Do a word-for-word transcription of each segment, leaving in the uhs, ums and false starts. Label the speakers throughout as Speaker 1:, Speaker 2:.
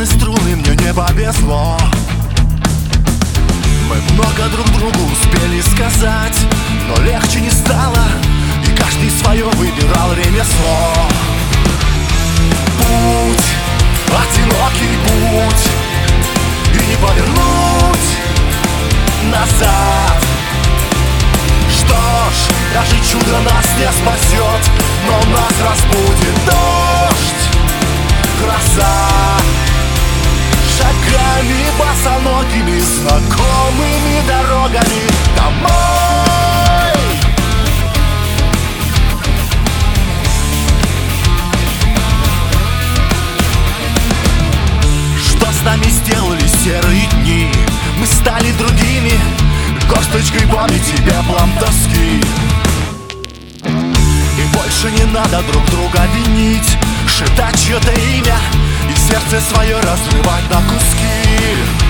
Speaker 1: струны, мне не повезло. Мы много друг другу успели сказать, но легче не стало, и каждый свое выбирал ремесло. Путь, одинокий путь, и не повернуть назад. Что ж, даже чудо нас не спасет, но нас разбудит дождь, гроза. Шагами босоногими, знакомыми дорогами домой. Что с нами сделали серые дни? Мы стали другими, косточкой памяти, пеплом тоски. И больше не надо друг друга винить, шептать чье-то имя и сердце свое разрывать на куски.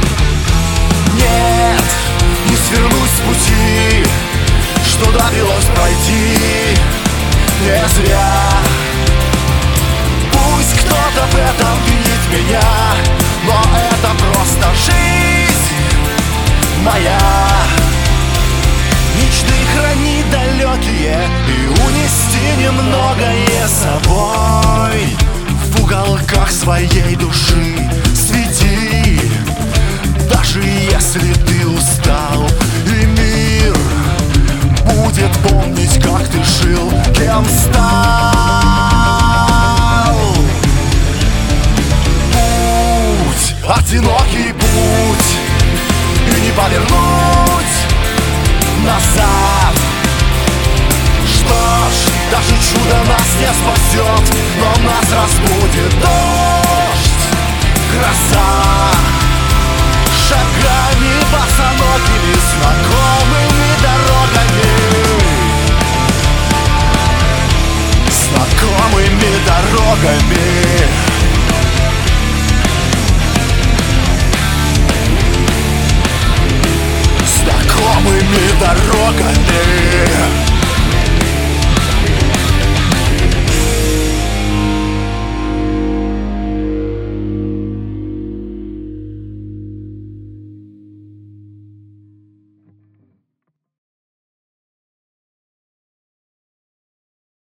Speaker 1: Нет, не свернусь с пути, что довелось пройти не зря. Пусть кто-то в этом винит меня, но это просто жизнь моя. Мечты храни далекие и унести немногое с собой. В уголках своей души свети, даже если ты устал, и мир будет помнить, как ты жил, кем стал. Путь, одинокий путь, и не повернуть назад. Что ж, даже чудо нас не спасет, но нас разбудит дождь, гроза. Шагами босоногими, знакомыми дорогами, знакомыми дорогами.